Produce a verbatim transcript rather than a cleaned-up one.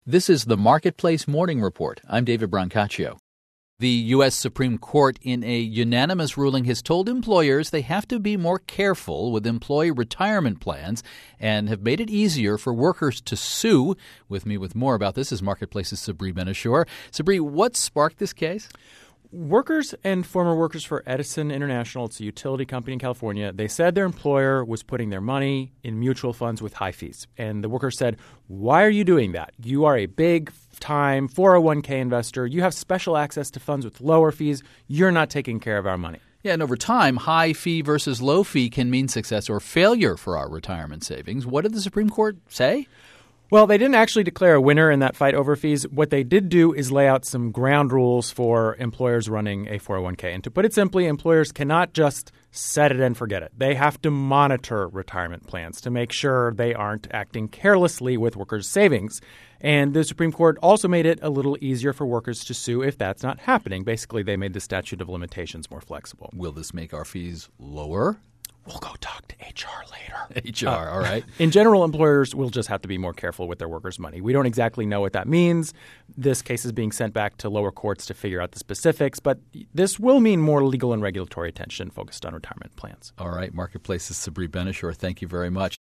This is the Marketplace Morning Report. I'm David Brancaccio. The U S Supreme Court, in a unanimous ruling, has told employers they have to be more careful with employee retirement plans and have made it easier for workers to sue. With me with more about this is Marketplace's Sabri Ben-Achour. Sabri, what sparked this case? Workers and former workers for Edison International, it's a utility company in California, they said their employer was putting their money in mutual funds with high fees. And the workers said, why are you doing that? You are a big-time four oh one k investor. You have special access to funds with lower fees. You're not taking care of our money. Yeah, and over time, high fee versus low fee can mean success or failure for our retirement savings. What did the Supreme Court say? Well, they didn't actually declare a winner in that fight over fees. What they did do is lay out some ground rules for employers running a four oh one k. And to put it simply, employers cannot just set it and forget it. They have to monitor retirement plans to make sure they aren't acting carelessly with workers' savings. And the Supreme Court also made it a little easier for workers to sue if that's not happening. Basically, they made the statute of limitations more flexible. Will this make our fees lower? We'll go talk to H R later. H R, uh, all right. In general, employers will just have to be more careful with their workers' money. We don't exactly know what that means. This case is being sent back to lower courts to figure out the specifics, but this will mean more legal and regulatory attention focused on retirement plans. All right. Marketplace's Sabri Ben-Achour, thank you very much.